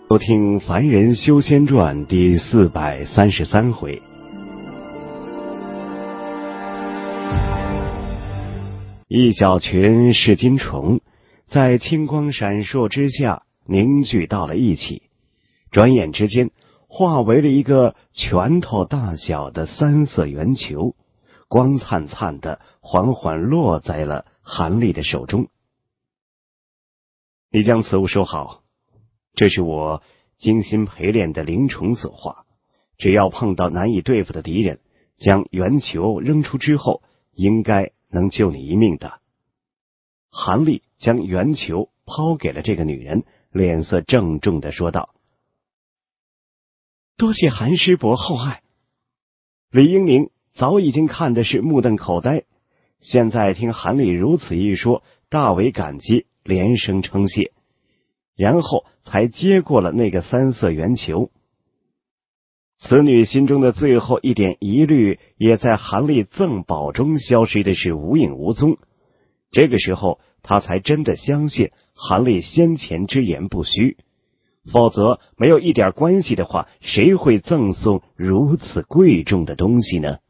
收听《凡人修仙传》第433回。一小群噬金虫在青光闪烁之下凝聚到了一起，转眼之间化为了一个拳头大小的三色圆球，光灿灿的缓缓落在了韩立的手中。你将此物收好，这是我精心陪练的灵虫所化，只要碰到难以对付的敌人，将圆球扔出之后，应该能救你一命的。韩立将圆球抛给了这个女人，脸色郑重地说道：多谢韩师伯厚爱。李英宁早已经看的是目瞪口呆，现在听韩立如此一说，大为感激，连声称谢，然后才接过了那个三色圆球。此女心中的最后一点疑虑也在韩立赠宝中消失的是无影无踪，这个时候她才真的相信韩立先前之言不虚，否则没有一点关系的话，谁会赠送如此贵重的东西呢？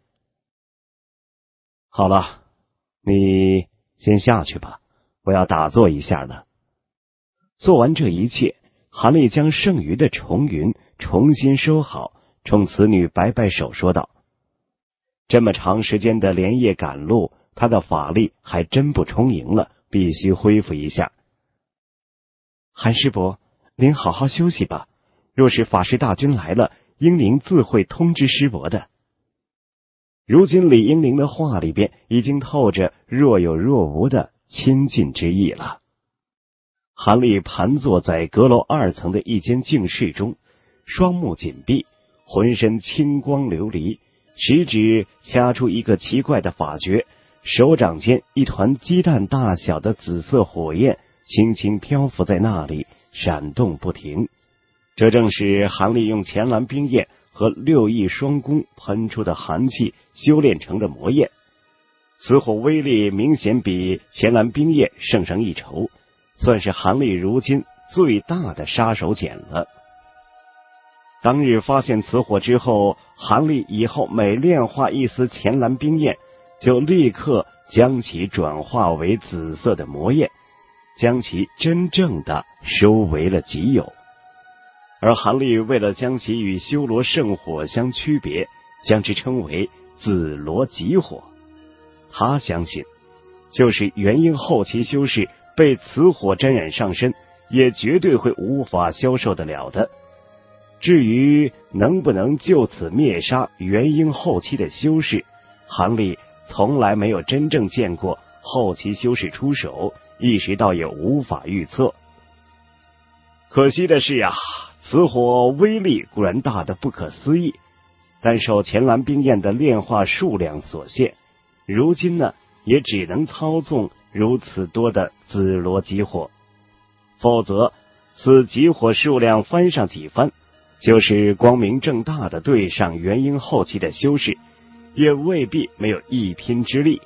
好了，你先下去吧，我要打坐一下了。做完这一切，韩立将剩余的重云重新收好，冲此女摆摆手说道：这么长时间的连夜赶路，他的法力还真不充盈了，必须恢复一下。韩师伯，您好好休息吧，若是法师大军来了，英灵自会通知师伯的。如今李英灵的话里边已经透着若有若无的亲近之意了。韩立盘坐在阁楼2层的一间静室中，双目紧闭，浑身青光流离，食指掐出一个奇怪的法诀，手掌间一团鸡蛋大小的紫色火焰轻轻漂浮在那里，闪动不停。这正是韩立用乾蓝冰焰和6翼双弓喷出的寒气修炼成的魔焰，此火威力明显比乾蓝冰焰胜上一筹，算是韩立如今最大的杀手锏了。当日发现此火之后，韩立以后每炼化一丝乾蓝冰焰，就立刻将其转化为紫色的魔焰，将其真正的收为了己有。而韩立为了将其与修罗圣火相区别，将之称为紫罗极火。他相信，就是元婴后期修士被此火沾染上身，也绝对会无法消受得了的。至于能不能就此灭杀元婴后期的修士，韩立从来没有真正见过后期修士出手，一时倒也无法预测。可惜的是啊，此火威力固然大得不可思议，但受乾蓝冰焰的炼化数量所限，如今呢也只能操纵如此多的紫罗极火，否则此极火数量翻上几番，就是光明正大的对上元婴后期的修士，也未必没有一拼之力。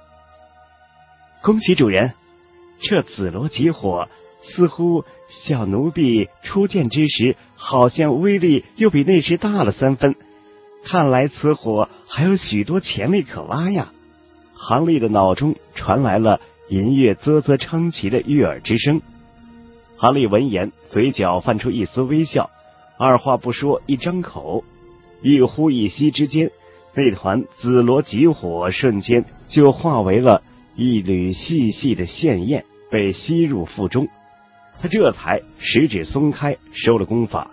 恭喜主人，这紫罗极火似乎小奴婢初见之时，好像威力又比那时大了3分，看来此火还有许多潜力可挖呀。韩立的脑中传来了银月啧啧称奇的悦耳之声。韩立闻言，嘴角泛出一丝微笑，二话不说，一张口，一呼一吸之间，那团紫罗极火瞬间就化为了一缕细细的线焰，被吸入腹中。他这才食指松开，收了功法。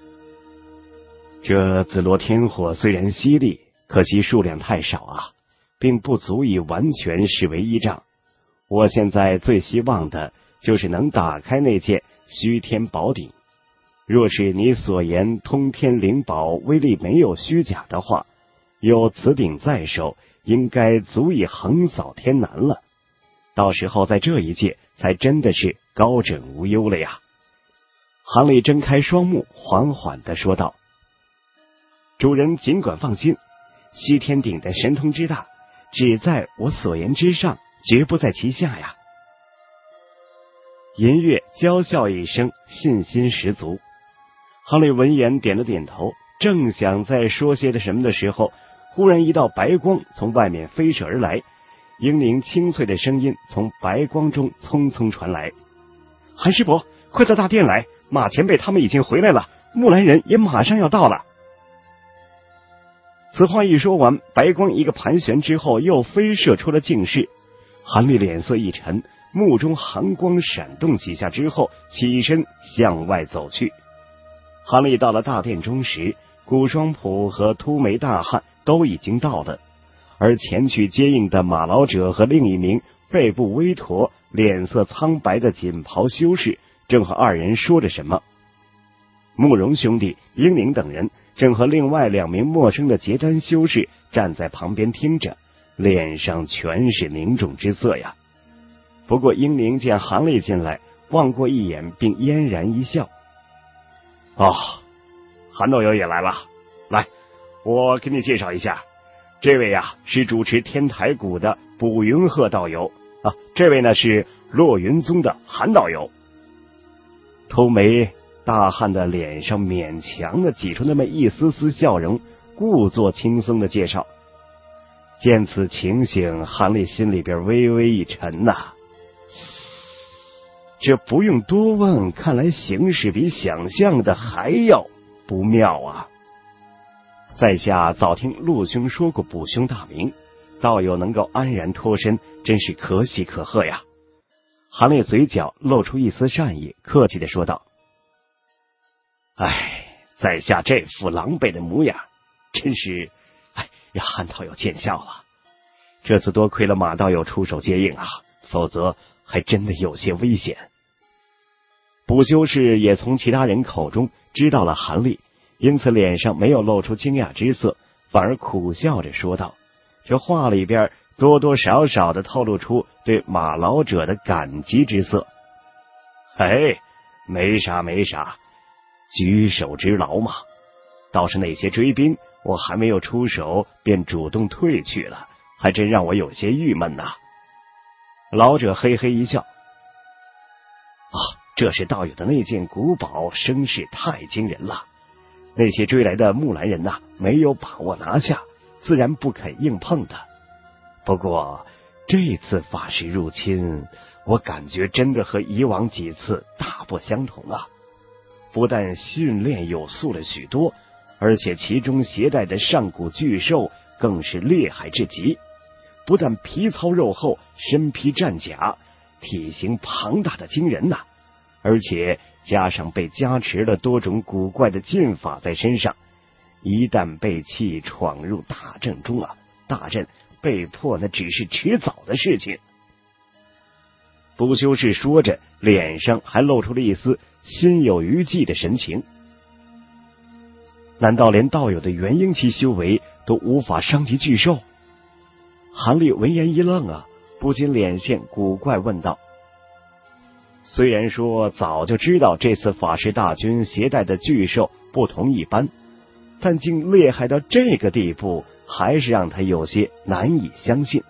这紫罗天火虽然犀利，可惜数量太少啊，并不足以完全视为依仗。我现在最希望的就是能打开那件虚天宝鼎。若是你所言通天灵宝威力没有虚假的话，有此鼎在手，应该足以横扫天南了。到时候在这一界才真的是高枕无忧了呀。韩立睁开双目，缓缓地说道：主人尽管放心，虚天鼎的神通之大，只在我所言之上，绝不在其下呀。银月娇笑一声，信心十足。 哈利闻言点了点头，正想再说些什么的时候，忽然一道白光从外面飞射而来，英灵清脆的声音从白光中匆匆传来：“韩师伯，快到大殿来，马前辈他们已经回来了，木兰人也马上要到了。”此话一说完，白光一个盘旋之后又飞射出了净室。韩立脸色一沉，目中寒光闪动几下之后，起身向外走去。韩立到了大殿中时，古双普和秃眉大汉都已经到了，而前去接应的马老者和另一名背部微驼、脸色苍白的锦袍修士正和二人说着什么。慕容兄弟、英灵等人正和另外2名陌生的结丹修士站在旁边听着，脸上全是凝重之色呀。不过英灵见韩立进来，望过一眼，并嫣然一笑：“哦，韩道友也来了，来，我给你介绍一下，这位呀是主持天台谷的卜云鹤道友啊，这位呢是落云宗的韩道友。”秃眉大汉的脸上勉强的挤出那么一丝丝笑容，故作轻松的介绍。见此情形，韩立心里边微微一沉呐。这不用多问，看来形势比想象的还要不妙啊。在下早听陆兄说过卜兄大名，道友能够安然脱身，真是可喜可贺呀。韩立嘴角露出一丝善意，客气的说道：“哎，在下这副狼狈的模样，真是让韩道友见笑了。这次多亏了马道友出手接应啊，否则还真的有些危险。”卜修士也从其他人口中知道了韩立，因此脸上没有露出惊讶之色，反而苦笑着说道，这话里边多多少少的透露出对马老者的感激之色。“没啥没啥，举手之劳嘛。倒是那些追兵，我还没有出手便主动退去了，还真让我有些郁闷呐。”老者嘿嘿一笑：“这是道友的那件古宝，声势太惊人了。那些追来的木兰人呐，没有把握拿下，自然不肯硬碰的。不过这次法师入侵，我感觉真的和以往几次大不相同啊！不但训练有素了许多，而且其中携带的上古巨兽更是厉害至极，不但皮糙肉厚，身披战甲，体型庞大的惊人呐！而且加上被加持了多种古怪的剑法在身上，一旦被弃闯入大阵中啊，大阵被破那只是迟早的事情。”卜修士说着，脸上还露出了一丝心有余悸的神情。难道连道友的元婴期修为都无法伤及巨兽？韩立闻言一愣啊，不禁脸现古怪问道：“虽然说早就知道这次法师大军携带的巨兽不同一般，但竟厉害到这个地步，还是让他有些难以相信。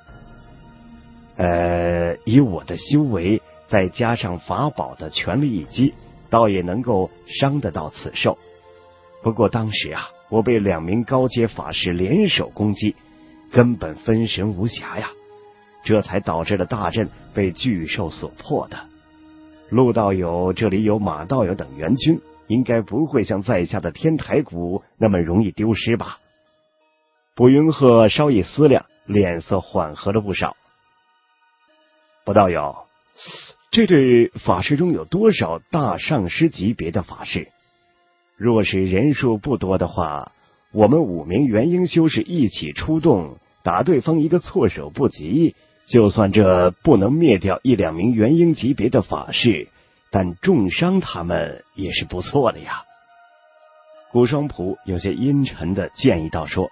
以我的修为，再加上法宝的全力一击，倒也能够伤得到此兽。不过当时啊，我被2名高阶法师联手攻击，根本分神无暇呀，这才导致了大阵被巨兽所破的。陆道友这里有马道友等援军，应该不会像在下的天台谷那么容易丢失吧？”卜云鹤稍一思量，脸色缓和了不少。“卜道友，这对法师中有多少大上师级别的法师？若是人数不多的话，我们5名元婴修士一起出动，打对方一个措手不及，就算这不能灭掉1-2名元婴级别的法师，但重伤他们也是不错的呀。”古双普有些阴沉的建议道说：“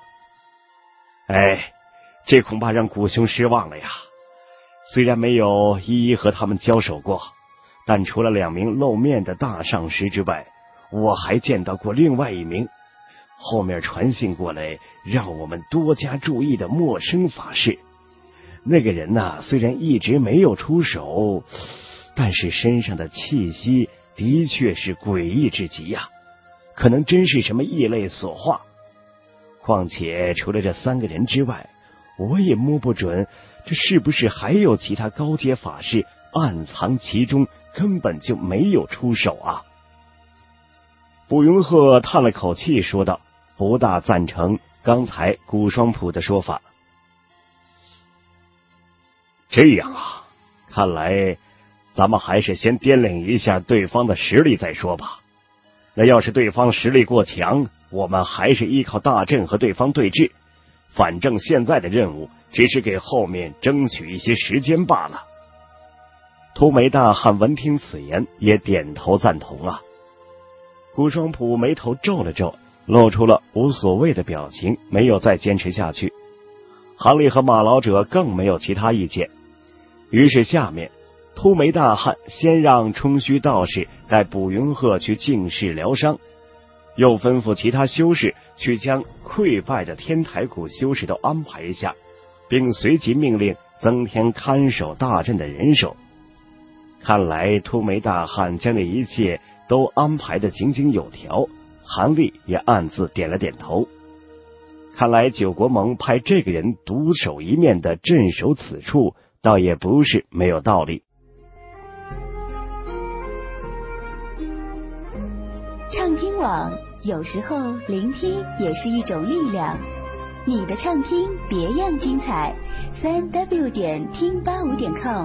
这恐怕让古兄失望了呀。虽然没有一一和他们交手过，但除了2名露面的大上师之外，我还见到过另外1名后面传信过来让我们多加注意的陌生法师。那个人呐，虽然一直没有出手，但是身上的气息的确是诡异至极呀。 可能真是什么异类所化。况且除了这3个人之外，我也摸不准这是不是还有其他高阶法师暗藏其中，根本就没有出手啊。卜云鹤叹了口气说道，不大赞成刚才古双普的说法。这样啊，看来咱们还是先掂量一下对方的实力再说吧。那要是对方实力过强，我们还是依靠大阵和对方对峙，反正现在的任务只是给后面争取一些时间罢了。秃眉大汉闻听此言，也点头赞同啊。古双普眉头皱了皱，露出了无所谓的表情，没有再坚持下去。韩立和马老者更没有其他意见，于是下面秃眉大汉先让冲虚道士带卜云鹤去净室疗伤，又吩咐其他修士去将溃败的天台谷修士都安排一下，并随即命令增添看守大阵的人手。看来秃眉大汉将这一切都安排得井井有条，韩立也暗自点了点头。看来九国盟派这个人独守一面的镇守此处，倒也不是没有道理。 畅听网，有时候聆听也是一种力量。你的畅听别样精彩，3w 点听85点com。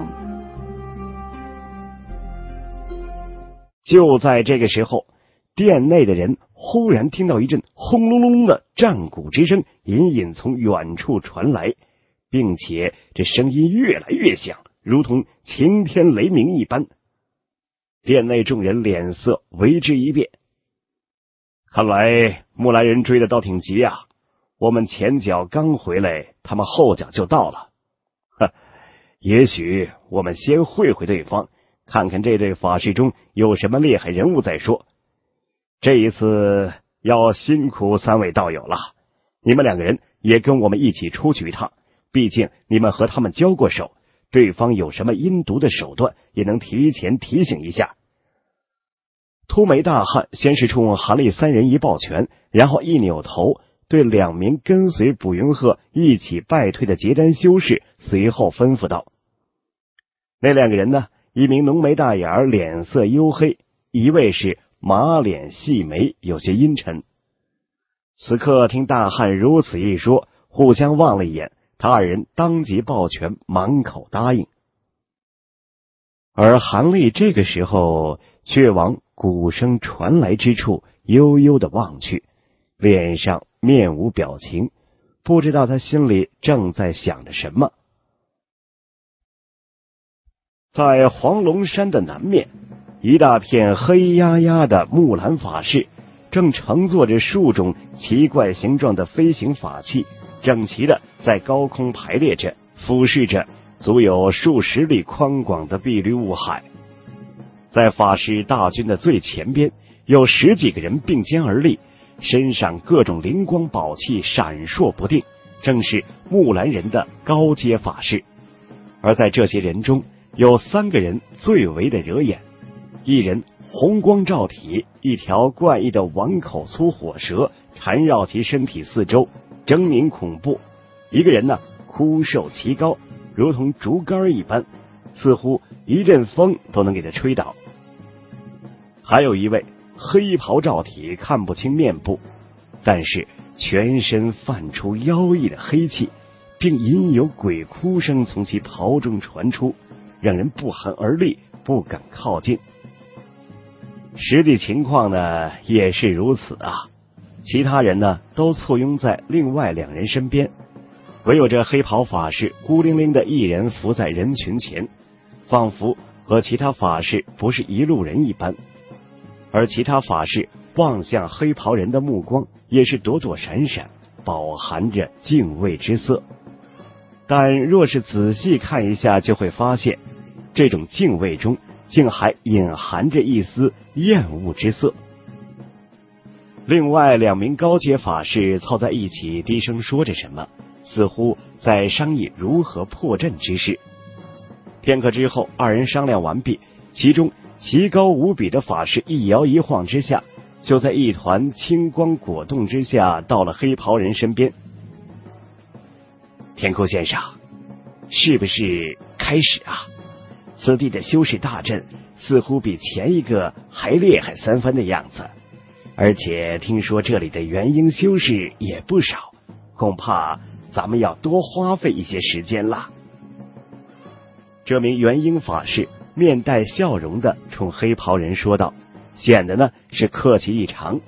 就在这个时候，殿内的人忽然听到一阵轰隆隆的战鼓之声隐隐从远处传来，并且这声音越来越响，如同晴天雷鸣一般。殿内众人脸色为之一变，看来木兰人追的倒挺急啊，我们前脚刚回来，他们后脚就到了。也许我们先会会对方，看看这对法师中有什么厉害人物再说。这一次要辛苦3位道友了，你们2个人也跟我们一起出去一趟，毕竟你们和他们交过手，对方有什么阴毒的手段也能提前提醒一下。秃眉大汉先是冲韩立3人一抱拳，然后一扭头，对2名跟随卜云鹤一起败退的结丹修士随后吩咐道。那2个人呢，一名浓眉大眼，脸色黝黑，一位是马脸细眉，有些阴沉。此刻听大汉如此一说，互相望了一眼，他2人当即抱拳，满口答应。而韩立这个时候却往鼓声传来之处悠悠地望去，脸上面无表情，不知道他心里正在想着什么。在黄龙山的南面，一大片黑压压的木兰法室正乘坐着数种奇怪形状的飞行法器，整齐的在高空排列着，俯视着足有数十里宽广的碧绿雾海。在法师大军的最前边，有10几个人并肩而立，身上各种灵光宝器闪烁不定，正是木兰人的高阶法师。而在这些人中，有3个人最为的惹眼，一人红光照体，一条怪异的碗口粗火蛇缠绕其身体四周，狰狞恐怖；一个人呢，枯瘦奇高，如同竹竿一般，似乎一阵风都能给他吹倒。还有一位黑袍罩体，看不清面部，但是全身泛出妖异的黑气，并隐有鬼哭声从其袍中传出，让人不寒而栗，不敢靠近。实际情况呢也是如此啊，其他人呢都簇拥在另外2人身边，唯有这黑袍法师孤零零的一人伏在人群前，仿佛和其他法师不是一路人一般。而其他法师望向黑袍人的目光也是躲躲闪闪，饱含着敬畏之色。但若是仔细看一下，就会发现这种敬畏中竟还隐含着一丝厌恶之色。另外2名高阶法师凑在一起低声说着什么，似乎在商议如何破阵之事。片刻之后，2人商量完毕，其中奇高无比的法师一摇一晃之下， 就在一团青光果冻之下到了黑袍人身边。天空先生，是不是开始啊？此地的修士大阵似乎比前一个还厉害3分的样子，而且听说这里的元婴修士也不少，恐怕咱们要多花费一些时间了。这名元婴法师面带笑容的冲黑袍人说道，显得呢是客气异常。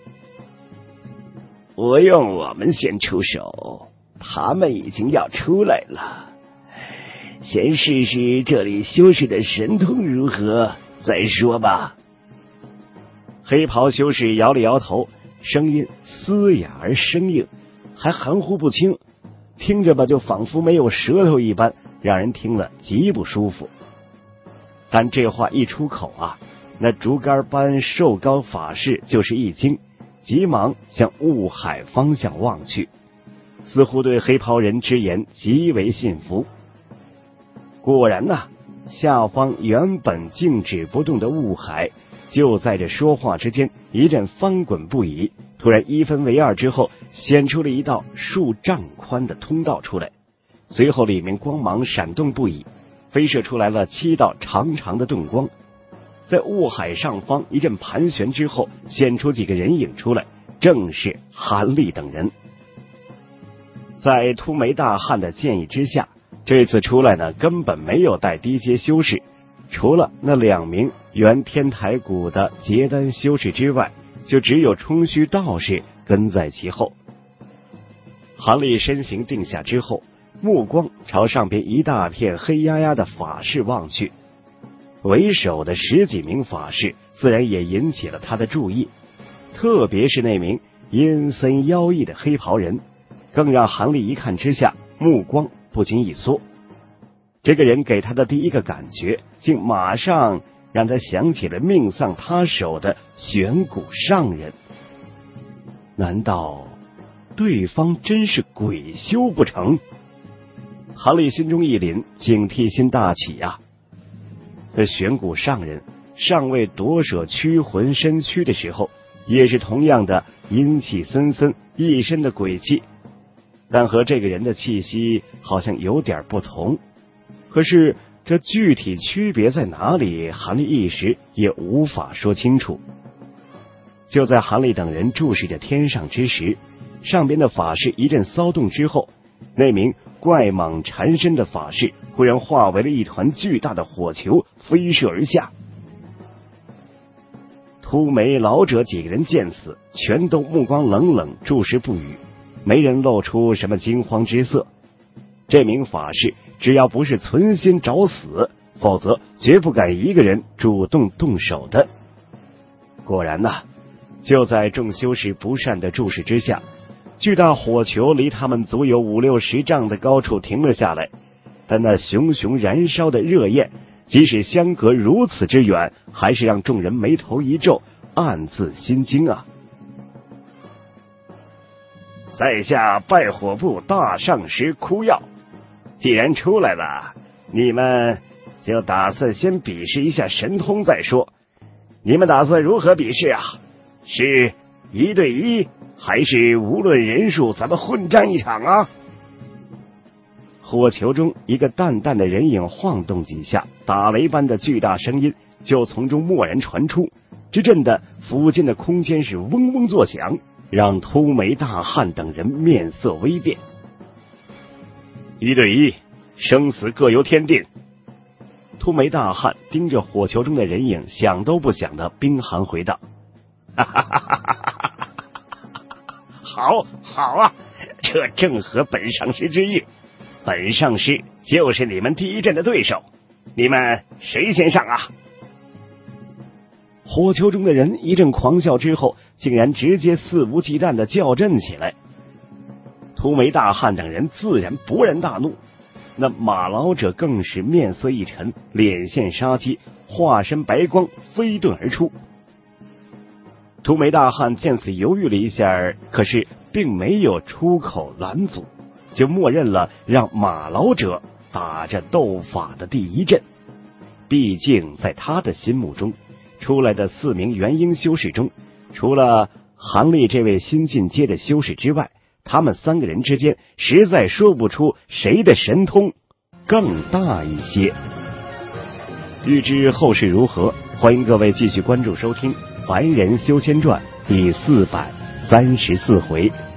不用我们先出手，他们已经要出来了。先试试这里修士的神通如何再说吧。黑袍修士摇了摇头，声音嘶哑而生硬，还含糊不清，听着吧就仿佛没有舌头一般，让人听了极不舒服。但这话一出口啊，那竹竿般瘦高法师就是一惊，急忙向雾海方向望去，似乎对黑袍人之言极为信服。果然呐，下方原本静止不动的雾海，就在这说话之间一阵翻滚不已，突然一分为二之后，显出了一道数丈宽的通道出来，随后里面光芒闪动不已，飞射出来了7道长长的盾光。在雾海上方一阵盘旋之后，显出几个人影出来，正是韩立等人。在秃眉大汉的建议之下，这次出来呢根本没有带低阶修士，除了那2名原天台谷的结丹修士之外，就只有冲虚道士跟在其后。韩立身形定下之后，目光朝上边一大片黑压压的法室望去，为首的10几名法士自然也引起了他的注意，特别是那名阴森妖异的黑袍人，更让韩立一看之下目光不禁一缩。这个人给他的第一个感觉，竟马上让他想起了命丧他手的玄谷上人。难道对方真是鬼修不成？韩立心中一凛，警惕心大起啊！这玄谷上人尚未夺舍驱魂身躯的时候，也是同样的阴气森森，一身的鬼气，但和这个人的气息好像有点不同。可是这具体区别在哪里，韩立一时也无法说清楚。就在韩立等人注视着天上之时，上边的法士一阵骚动之后，那名怪蟒缠身的法士忽然化为了一团巨大的火球，飞射而下。秃眉老者几个人见此，全都目光冷冷，注视不语，没人露出什么惊慌之色。这名法士只要不是存心找死，否则绝不敢一个人主动动手的。果然呐，就在众修士不善的注视之下，巨大火球离他们足有5、60丈的高处停了下来，但那熊熊燃烧的热焰，即使相隔如此之远，还是让众人眉头一皱，暗自心惊啊！在下拜火部大上师哭药，既然出来了，你们就打算先比试一下神通再说。你们打算如何比试啊？是1对1，还是无论人数咱们混战一场啊？火球中一个淡淡的人影晃动几下，打雷般的巨大声音就从中蓦然传出，只震得附近的空间是嗡嗡作响，让秃眉大汉等人面色微变。1对1，生死各由天定。秃眉大汉盯着火球中的人影，想都不想的冰寒回道：哈哈哈哈哈哈！好，好啊，这正合本上师之意。本上师就是你们第一阵的对手，你们谁先上啊？火球中的人一阵狂笑之后，竟然直接肆无忌惮的叫阵起来。秃眉大汉等人自然勃然大怒，那马老者更是面色一沉，脸现杀机，化身白光飞遁而出。秃眉大汉见此犹豫了一下，可是并没有出口拦阻，就默认了让马老者打着斗法的第一阵。毕竟在他的心目中，出来的4名元婴修士中， 除了韩立这位新进阶的修士之外，他们3个人之间实在说不出谁的神通更大一些。欲知后事如何，欢迎各位继续关注收听《凡人修仙传》第434回。